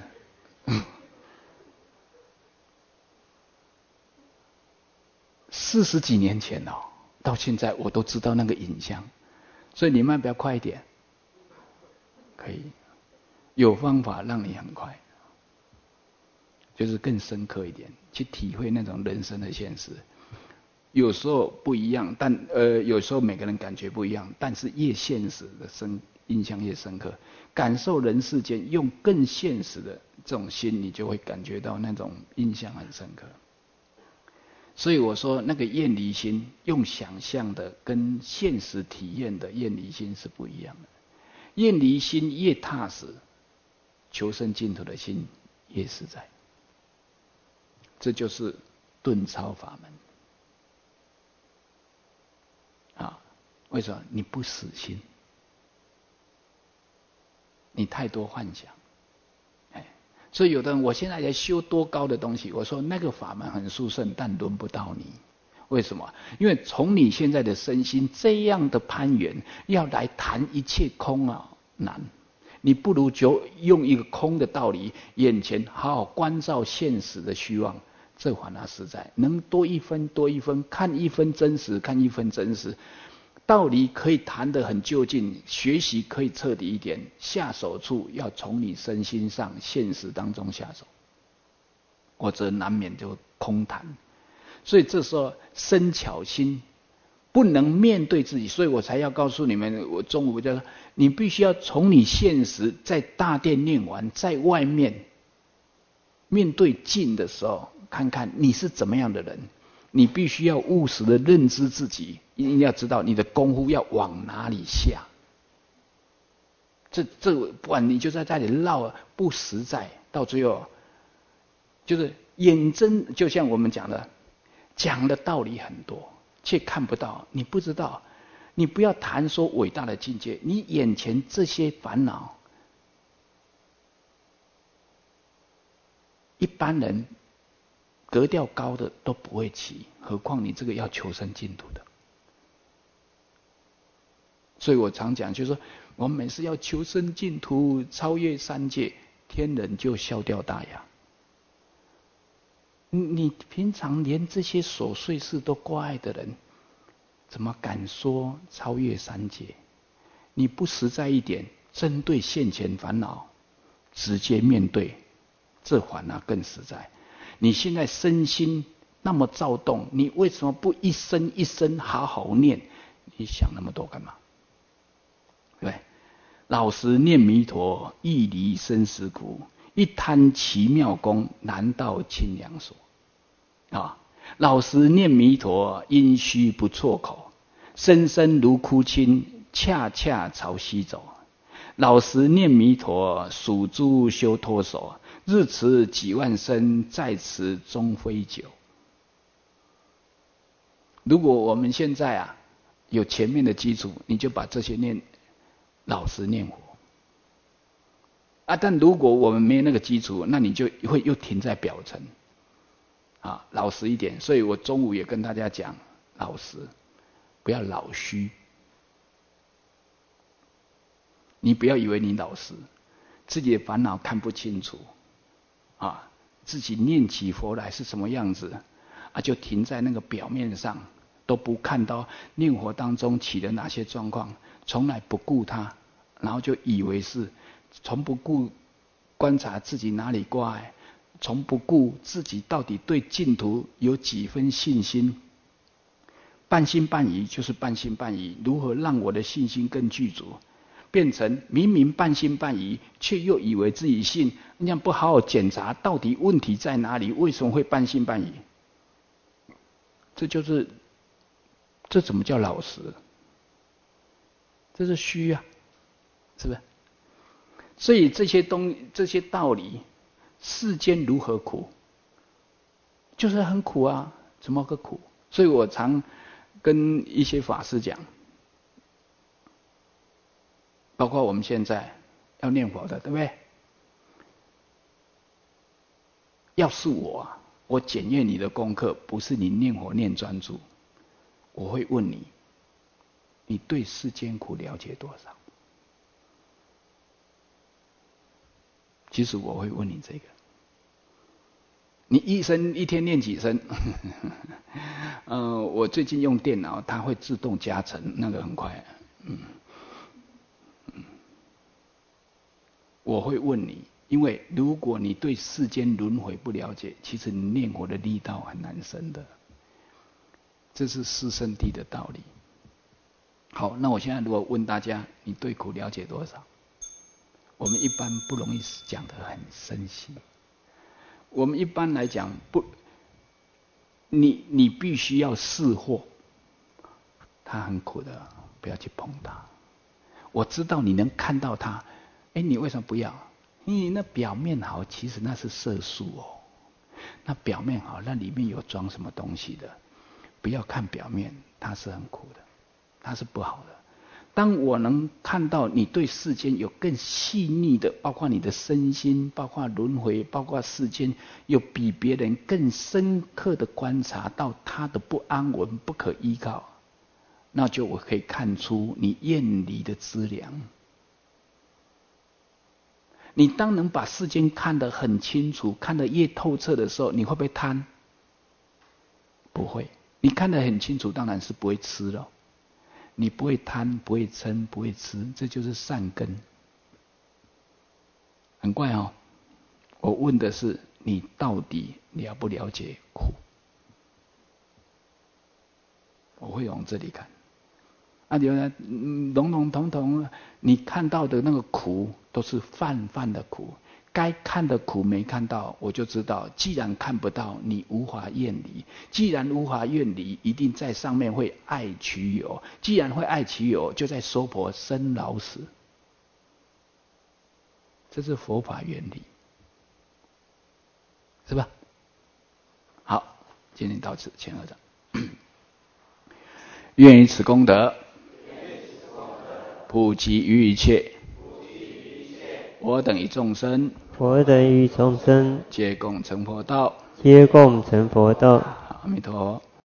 四十几年前哦，到现在我都知道那个影像，所以你们要不要快一点？可以，有方法让你很快。就是更深刻一点，去体会那种人生的现实。有时候不一样，但呃，有时候每个人感觉不一样，但是越现实的深印象越深刻。感受人世间，用更现实的这种心，你就会感觉到那种印象很深刻。所以我说，那个厌离心，用想象的跟现实体验的厌离心是不一样的。厌离心越踏实，求生净土的心越实在。这就是顿超法门啊！为什么？你不死心，你太多幻想，哎，所以有的人，我现在在修多高的东西，我说那个法门很殊胜，但轮不到你。为什么？因为从你现在的身心这样的攀缘，要来谈一切空啊，难。你不如就用一个空的道理，眼前好好关照现实的虚妄。这反而实在，能多一分多一分，看一分真实，看一分真实。道理可以谈得很就近，学习可以彻底一点，下手处要从你身心上现实当中下手，或者难免就空谈。所以这时候生巧心不能面对自己，所以我才要告诉你们，我中午就说，你必须要从你现实在大殿念完，在外面面对镜的时候，看看你是怎么样的人，你必须要务实的认知自己，一定要知道你的功夫要往哪里下。这这不然你就在这里绕不实在，到最后就是眼睁，就像我们讲的，讲的道理很多，却看不到，你不知道。你不要谈说伟大的境界，你眼前这些烦恼，一般人格调高的都不会起，何况你这个要求生净土的。所以我常讲，就是说，我们每次要求生净土，超越三界，天人就笑掉大牙。你平常连这些琐碎事都挂碍的人，怎么敢说超越三界？你不实在一点，针对现前烦恼，直接面对，这反而更实在。你现在身心那么躁动，你为什么不一声一声好好念？你想那么多干嘛？对，老实念弥陀，一离生死苦；一贪奇妙功，难到清凉所。啊，老实念弥陀，因虚不错口；声声如哭亲，恰恰朝西走。老实念弥陀，属诸修脱手。日持几万声，在此终非久。如果我们现在啊有前面的基础，你就把这些念老实念活啊。但如果我们没有那个基础，那你就会又停在表层啊，老实一点。所以我中午也跟大家讲，老实，不要老虚。你不要以为你老实，自己的烦恼看不清楚。啊，自己念起佛来是什么样子啊？就停在那个表面上，都不看到念佛当中起了哪些状况，从来不顾它，然后就以为是，从不顾观察自己哪里挂碍， 从不顾自己到底对净土有几分信心，半信半疑就是半信半疑，如何让我的信心更具足？变成明明半信半疑，却又以为自己信，那样不好好检查到底问题在哪里？为什么会半信半疑？这就是，这怎么叫老实？这是虚啊，是不是？所以这些东这些道理，世间如何苦？就是很苦啊，怎么个苦？所以我常跟一些法师讲，包括我们现在要念佛的，对不对？要是我，我检验你的功课，不是你念佛念专注，我会问你，你对世间苦了解多少？其实我会问你这个，你一生一天念几声？呃，我最近用电脑，它会自动加成，那个很快。嗯，嗯，我会问你，因为如果你对世间轮回不了解，其实你念佛的力道很难生的。这是四圣谛的道理。好，那我现在如果问大家，你对苦了解多少？我们一般不容易讲得很深细。我们一般来讲，不，你你必须要识货，它很苦的，不要去碰它。我知道你能看到它，哎，你为什么不要？因为那表面好，其实那是色素哦。那表面好，那里面有装什么东西的？不要看表面，它是很苦的，它是不好的。当我能看到你对世间有更细腻的，包括你的身心，包括轮回，包括世间有比别人更深刻的观察到他的不安稳、不可依靠，那就我可以看出你厌离的资粮。你当能把世间看得很清楚，看得越透彻的时候，你会不会贪？不会。你看得很清楚，当然是不会吃了。你不会贪，不会嗔，不会痴，这就是善根。很怪哦，我问的是你到底了不了解苦？我会往这里看。啊，有人笼笼统统，你看到的那个苦都是泛泛的苦，该看的苦没看到，我就知道，既然看不到，你无法厌离。既然无法厌离，一定在上面会爱取有。既然会爱取有，就在娑婆生老死。这是佛法原理，是吧？好，今天到此，请合掌。愿以此功德，普及于一切，我等一众生， 我等与众生， 皆共成佛道， 皆共成佛道。 阿弥陀佛。